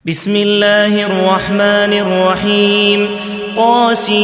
بسم الله الرحمن الرحيم طاسيم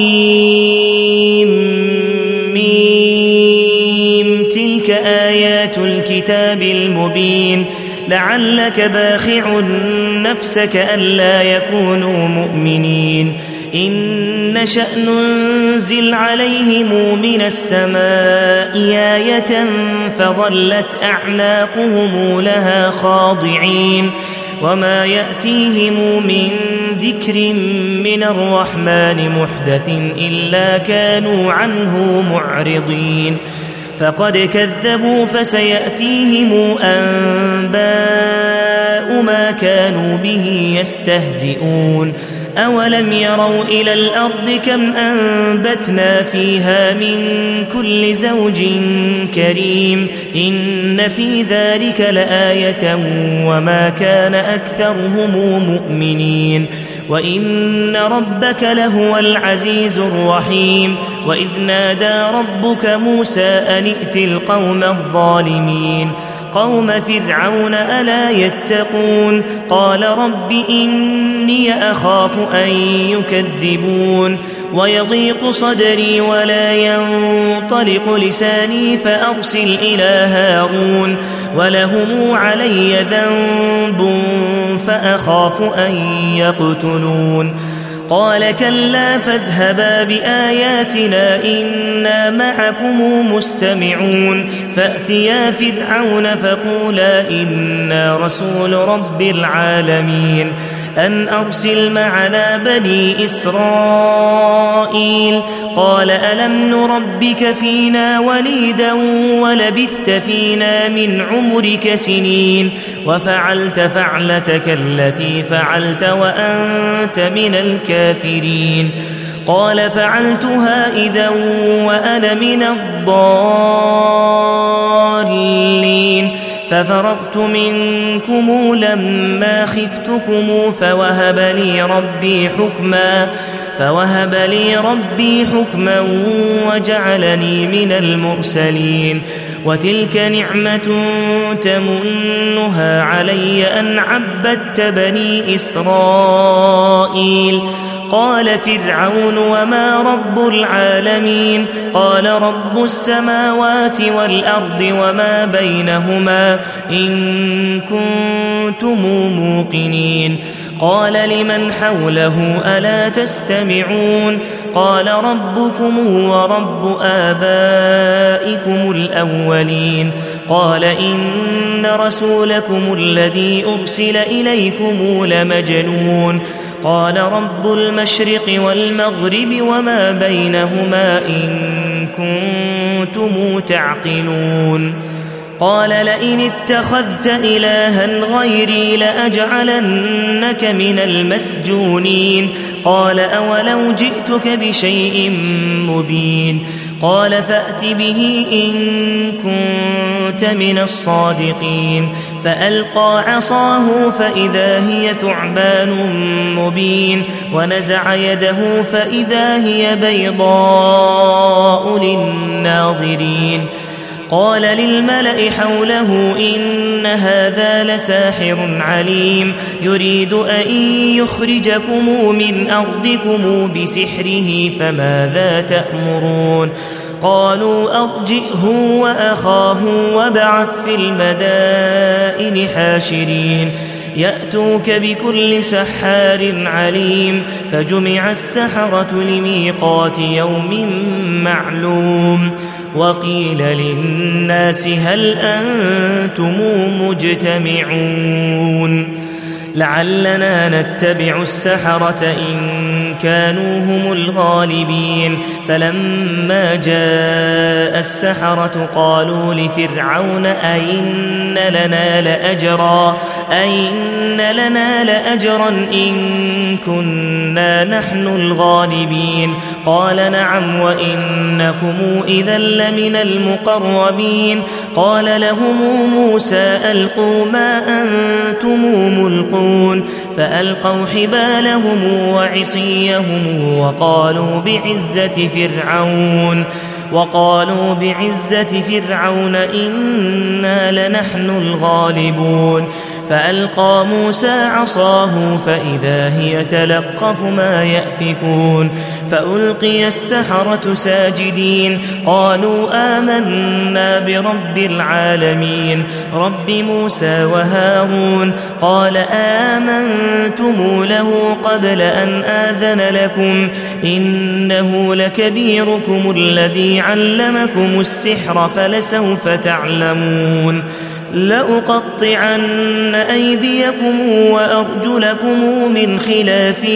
تلك آيات الكتاب المبين لعلك باخع نفسك ألا يكونوا مؤمنين إن نشأ ننزل عليهم من السماء آية فظلت أعناقهم لها خاضعين وما يأتيهم من ذكر من الرحمن محدث إلا كانوا عنه معرضين فقد كذبوا فسيأتيهم أنباء ما كانوا به يستهزئون أولم يروا إلى الأرض كم أنبتنا فيها من كل زوج كريم إن في ذلك لآية وما كان أكثرهم مؤمنين وإن ربك لهو العزيز الرحيم وإذ نادى ربك موسى أن ائت القوم الظالمين قوم فرعون ألا يتقون قال رب إني أخاف أن يكذبون ويضيق صدري ولا ينطلق لساني فأرسل إلى هارون ولهم علي ذنب فأخاف أن يقتلون قال كلا فاذهبا بآياتنا إنا معكم مستمعون فأتيا فرعون فقولا إنا رسول رب العالمين أن أرسل معنا بني إسرائيل قال ألم نربك فينا وليدا ولبثت فينا من عمرك سنين وفعلت فعلتك التي فعلت وأنت من الكافرين قال فعلتها إذا وأنا من الضالين ففررت منكم لما خفتكم فوهب لي ربي حكما وجعلني من المرسلين وتلك نعمة تمنها علي أن عبدت بني إسرائيل قال فرعون وما رب العالمين قال رب السماوات والأرض وما بينهما إن كنتم موقنين قال لمن حوله ألا تستمعون قال ربكم ورب آبائكم الأولين قال إن رسولكم الذي أرسل إليكم لمجنون قال رب المشرق والمغرب وما بينهما إن كنتم تعقلون قال لئن اتخذت إلها غيري لأجعلنك من المسجونين قال أولو جئتك بشيء مبين قال فأت به إن كنت من الصادقين فألقى عصاه فإذا هي ثعبان مبين ونزع يده فإذا هي بيضاء للناظرين قال للملأ حوله إن هذا لساحر عليم يريد أن يخرجكم من أرضكم بسحره فماذا تأمرون قالوا أرجئه وأخاه وابعث في المدائن حاشرين يأتوك بكل سحار عليم فجمع السحرة لميقات يوم معلوم وقيل للناس هل أنتم مجتمعون لعلنا نتبع السحرة إن كانوا هم الغالبين فلما جاء السحرة قالوا لفرعون أئن لنا لأجرا إن كنا نحن الغالبين قال نعم وإنكم إذا لمن المقربين قال لهم موسى ألقوا ما أنتم ملقون فألقوا حبالهم وعصيهم وقالوا بعزة فرعون إنا لنحن الغالبون فألقى موسى عصاه فإذا هي تلقف ما يأفكون فألقي السحرة ساجدين قالوا آمنا برب العالمين رب موسى وهارون قال آمنتم له قبل أن آذن لكم إنه لكبيركم الذي علمكم السحر فلسوف تعلمون لأقطعن أيديكم وأرجلكم من خلاف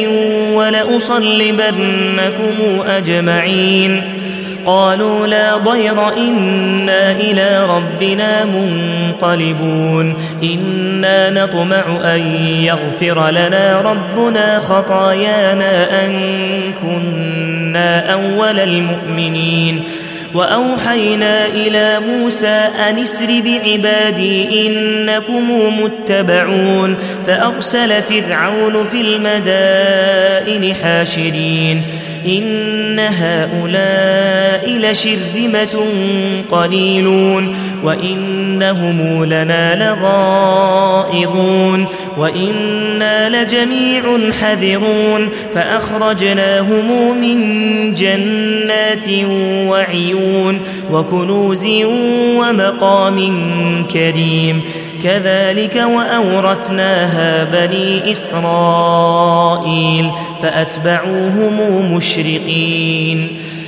ولأصلبنكم أجمعين قالوا لا ضير إنا إلى ربنا منقلبون إنا نطمع أن يغفر لنا ربنا خطايانا أن كنا أول المؤمنين وأوحينا إلى موسى أن اسر بعبادي إنكم متبعون فأرسل فرعون في المدائن حاشرين إن هؤلاء لشرذمة قليلون وإنهم لنا لغائظون وإنا لجميع حذرون فأخرجناهم من جنات وعيون وكنوز ومقام كريم كذلك وأورثناها بني إسرائيل فأتبعوهم مشرقين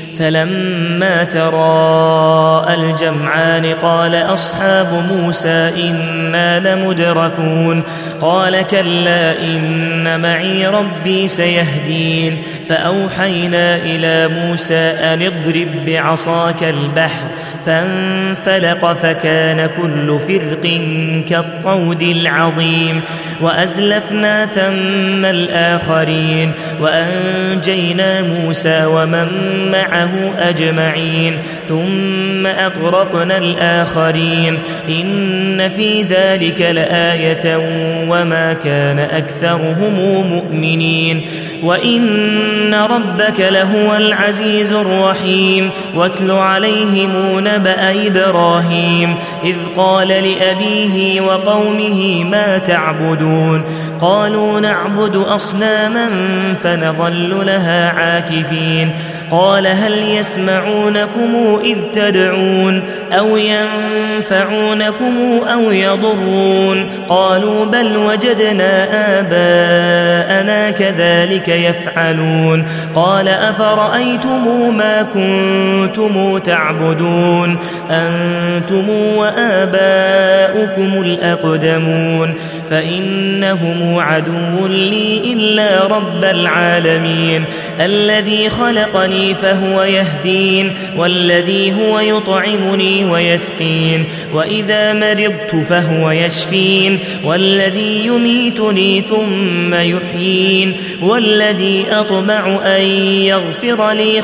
فلما تراءى الجمعان قال أصحاب موسى إنا لمدركون قال كلا إن معي ربي سيهدين فأوحينا إلى موسى أن اضرب بعصاك البحر فانفلق فكان كل فرق كالطود العظيم وأزلفنا ثم الآخرين وأنجينا موسى ومن معه أجمعين ثم أغرقنا الآخرين إن في ذلك لآية وما كان أكثرهم مؤمنين وإن ربك لهو العزيز الرحيم واتل عليهم نبأ إبراهيم إذ قال لأبيه وقومه ما تعبدون قالوا نعبد أصناما فنظل لها عاكفين قال هل يسمعونكم إذ تدعون أو ينفعونكم أو يضرون قالوا بل وجدنا آباءنا كذلك يفعلون قال أفرأيتم ما كنتم تعبدون أنتم وآباؤكم الأقدمون فإنهم عدو لي إلا رب العالمين الذي خلقني فهو يهدين والذي هو يطعمني ويسقين وإذا مرضت فهو يشفين والذي يميتني ثم يحيين والذي أطمع أن يغفر لي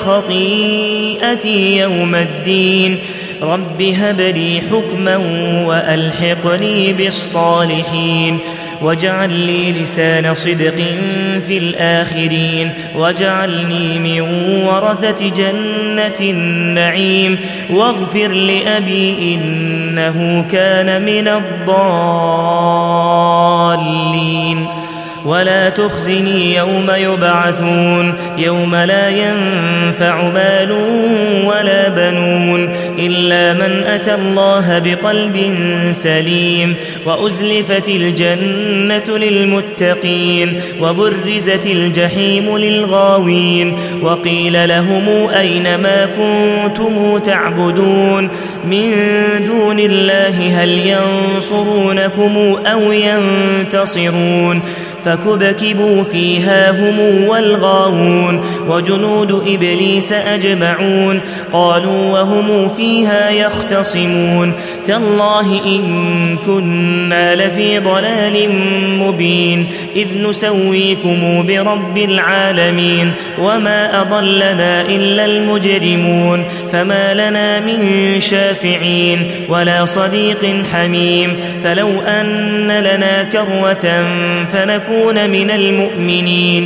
خطيئتي يوم الدين رب هب لي حكما وألحقني بالصالحين واجعل لي لسان صدق في الآخرين واجعلني من ورثة جنة النعيم واغفر لأبي إنه كان من الضالين ولا تخزني يوم يبعثون يوم لا ينفع مال ولا بنون إلا من أتى الله بقلب سليم وأزلفت الجنة للمتقين وبرزت الجحيم للغاوين وقيل لهم أين ما كنتم تعبدون من دون الله هل ينصرونكم أو ينتصرون فكبكبوا فيها هم والغاوون وجنود إبليس أجمعون قالوا وهم فيها يختصمون تالله إن كنا لفي ضلال مبين إذ نسويكم برب العالمين وما أضلنا إلا المجرمون فما لنا من شافعين ولا صديق حميم فلو أن لنا كروة فنكون من المؤمنين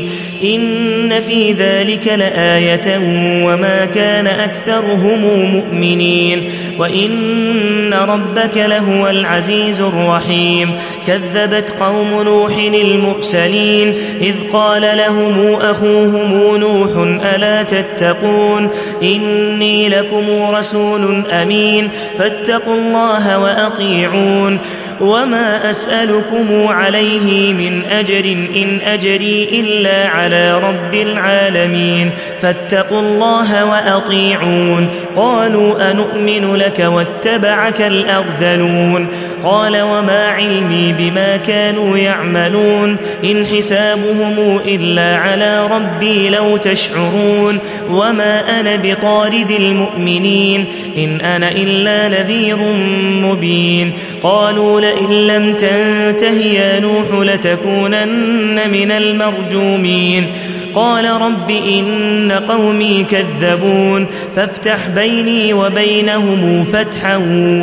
إن في ذلك لآية وما كان أكثرهم مؤمنين وإن ربك لهو العزيز الرحيم كذبت قوم نوح المرسلين إذ قال لهم أخوهم نوح ألا تتقون إني لكم رسول أمين فاتقوا الله وأطيعون وما أسألكم عليه من أجر إن أجري إلا على رب العالمين فاتقوا الله وأطيعون قالوا أنؤمن لك واتبعك الأرذلون قال وما علمي بما كانوا يعملون إن حسابهم إلا على ربي لو تشعرون وما أنا بطارد المؤمنين إن أنا إلا نذير مبين قالوا لئن لم تنته يا نوح لتكونن من المرجومين قال رب إن قومي كذبون فافتح بيني وبينهم فتحا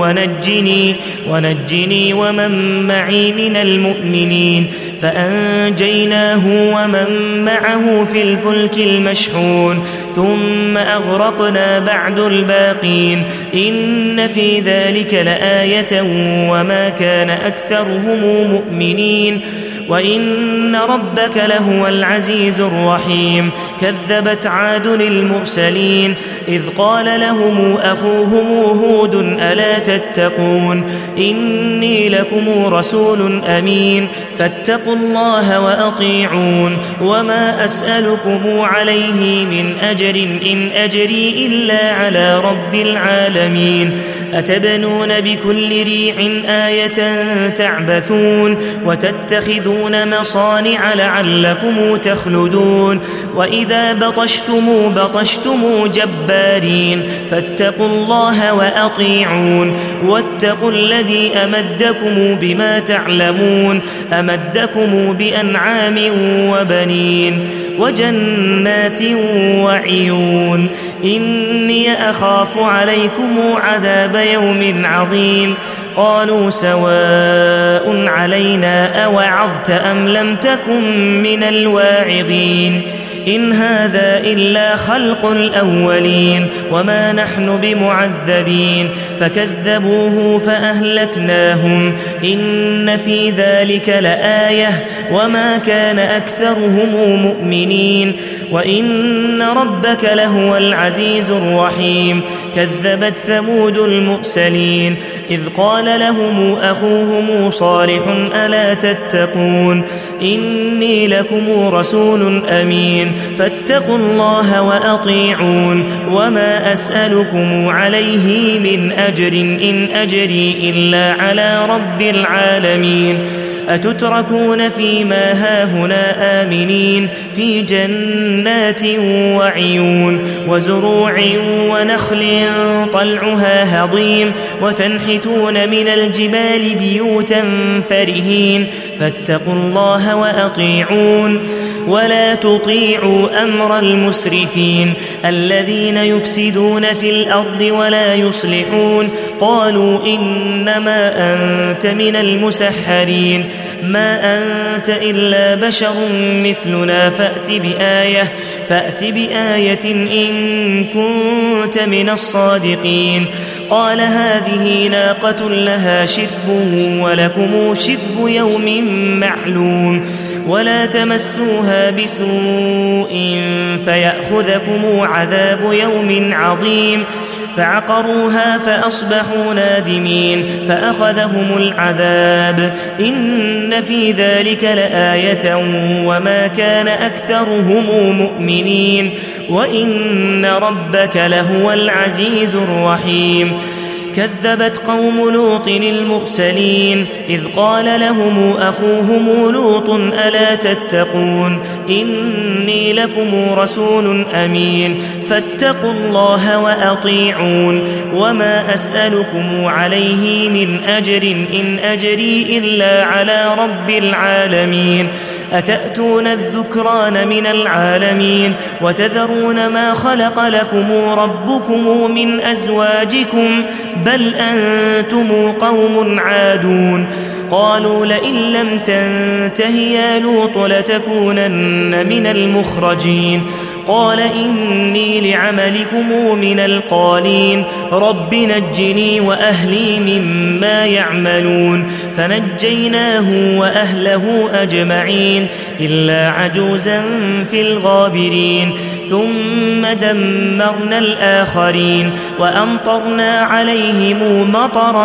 ونجني ومن معي من المؤمنين فأنجيناه ومن معه في الفلك المشحون ثم أغرقنا بعد الباقين إن في ذلك لآية وما كان أكثرهم مؤمنين وإن ربك لهو العزيز الرحيم كذبت عاد المرسلين إذ قال لهم أخوهم هود ألا تتقون إني لكم رسول أمين فاتقوا الله وأطيعون وما أسألكم عليه من أجر إن أجري إلا على رب العالمين أتبنون بكل ريع آية تعبثون وتتخذون مصانع لعلكم تخلدون وإذا بطشتم جبارين فاتقوا الله وأطيعون واتقوا الذي أمدكم بما تعلمون أمدكم بأنعام وبنين وجنات وعيون إني أخاف عليكم عذاب يوم عظيم قالوا سواء علينا أوعظت أم لم تكن من الواعظين إن هذا إلا خلق الأولين وما نحن بمعذبين فكذبوه فأهلكناهم إن في ذلك لآية وما كان أكثرهم مؤمنين وإن ربك لهو العزيز الرحيم كذبت ثمود المرسلين إذ قال لهم أخوهم صالح ألا تتقون إني لكم رسول أمين فاتقوا الله وأطيعون وما أسألكم عليه من أجر إن أجري إلا على رب العالمين أتتركون فيما هاهنا آمنين في جنات وعيون وزروع ونخل طلعها هضيم وتنحتون من الجبال بيوتا فرهين فاتقوا الله وأطيعون ولا تطيعوا أمر المسرفين الذين يفسدون في الأرض ولا يصلحون قالوا إنما أنت من المسحرين ما أنت إلا بشر مثلنا فأت بآية إن كنت من الصادقين قال هذه ناقة لها شرب ولكم شرب يوم معلوم ولا تمسوها بسوء فيأخذكم عذاب يوم عظيم فعقروها فأصبحوا نادمين فأخذهم العذاب إن في ذلك لآية وما كان أكثرهم مؤمنين وإن ربك لهو العزيز الرحيم كذبت قوم لوط المرسلين إذ قال لهم أخوهم لوط ألا تتقون إني لكم رسول أمين فاتقوا الله وأطيعون وما أسألكم عليه من أجر إن أجري إلا على رب العالمين أتأتون الذكران من العالمين وتذرون ما خلق لكم ربكم من أزواجكم بل أنتم قوم عادون قالوا لئن لم تنته يا لوط لتكونن من المخرجين قال إني لعملكم من القالين رب نجني وأهلي مما يعملون فنجيناه وأهله أجمعين إلا عجوزا في الغابرين ثم دمرنا الآخرين وأمطرنا عليهم مطرا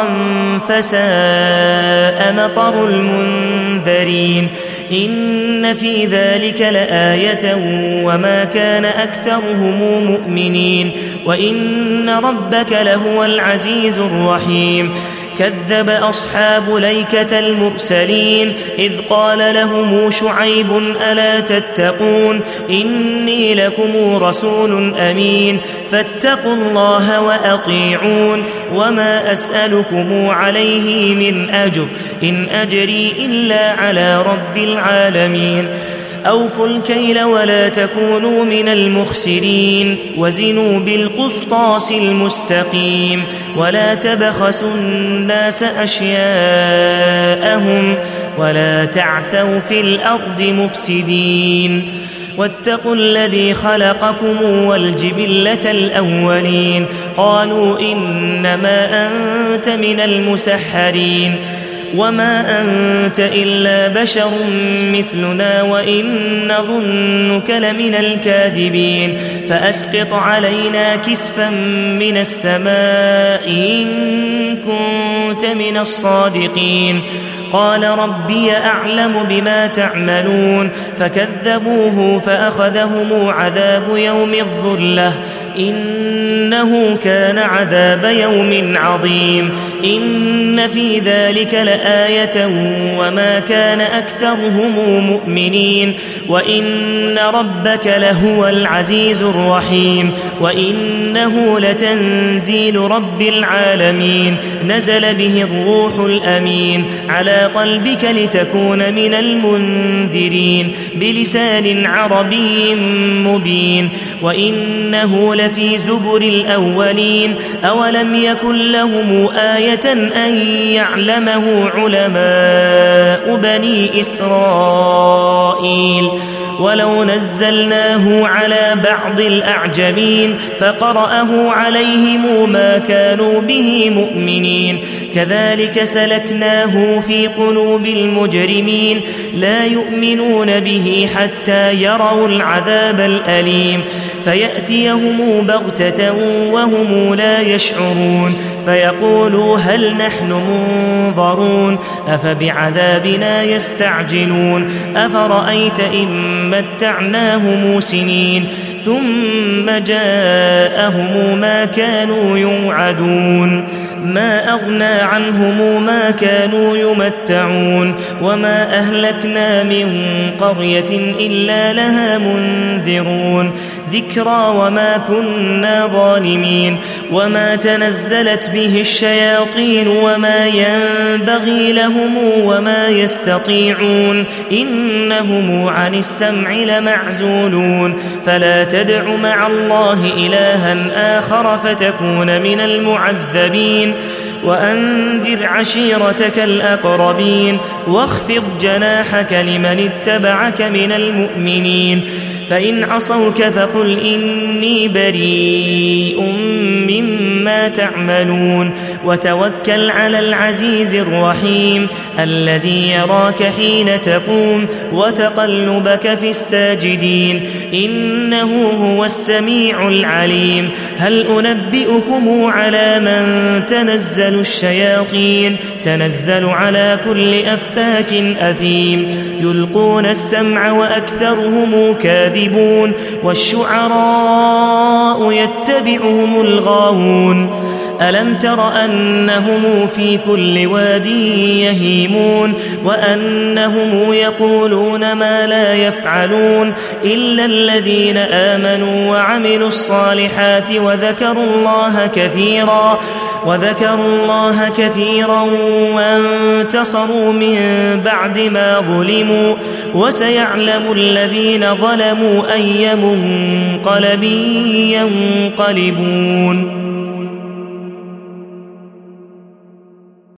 فساء مطر المنذرين إن في ذلك لآية وما كان أكثرهم مؤمنين وإن ربك لهو العزيز الرحيم كذب أصحاب ليكة المرسلين إذ قال لهم شعيب ألا تتقون إني لكم رسول أمين فاتقوا الله وأطيعون وما أسألكم عليه من أجر إن أجري إلا على رب العالمين أوفوا الكيل ولا تكونوا من المخسرين وزنوا بالقسطاس المستقيم ولا تبخسوا الناس أشياءهم ولا تعثوا في الأرض مفسدين واتقوا الذي خلقكم والجبلة الأولين قالوا إنما أنت من المسحرين وما أنت إلا بشر مثلنا وإن نظنك لمن الكاذبين فأسقط علينا كسفا من السماء إن كنت من الصادقين قال ربي أعلم بما تعملون فكذبوه فأخذهم عذاب يوم الظلة إنه كان عذاب يوم عظيم إن في ذلك لآية وما كان أكثرهم مؤمنين وإن ربك لهو العزيز الرحيم وإنه لتنزيل رب العالمين نزل به الروح الأمين على قلبك لتكون من المنذرين بلسان عربي مبين وإنه لفي زبر الأولين أولم يكن لهم آية أن يعلمه علماء بني إسرائيل ولو نزلناه على بعض الأعجمين فقرأه عليهم ما كانوا به مؤمنين كذلك سلكناه في قلوب المجرمين لا يؤمنون به حتى يروا العذاب الأليم فيأتيهم بغتة وهم لا يشعرون فيقولوا هل نحن منظرون أفبعذابنا يستعجلون أفرأيت إن متعناهم سنين ثم جاءهم ما كانوا يوعدون ما أغنى عنهم ما كانوا يمتعون وما أهلكنا من قرية إلا لها منذرون ذكرى وما كنا ظالمين وما تنزلت به الشياطين وما ينبغي لهم وما يستطيعون إنهم عن السمع لمعزولون فلا تدع مع الله إلها آخر فتكون من المعذبين وأنذر عشيرتك الأقربين واخفض جناحك لمن اتبعك من المؤمنين فإن عصوك فقل إني بريء مما تعملون وتوكل على العزيز الرحيم الذي يراك حين تقوم وتقلبك في الساجدين إنه هو السميع العليم هل أنبئكم على من تنزل الشياطين تنزل على كل أفاك أثيم يلقون السمع وأكثرهم كاذبون والشعراء يتبعهم الغاوون ألم تر أنهم في كل واد يهيمون وأنهم يقولون ما لا يفعلون إلا الذين آمنوا وعملوا الصالحات وذكروا الله كثيرا وانتصروا من بعد ما ظلموا وسيعلم الذين ظلموا أي منقلب ينقلبون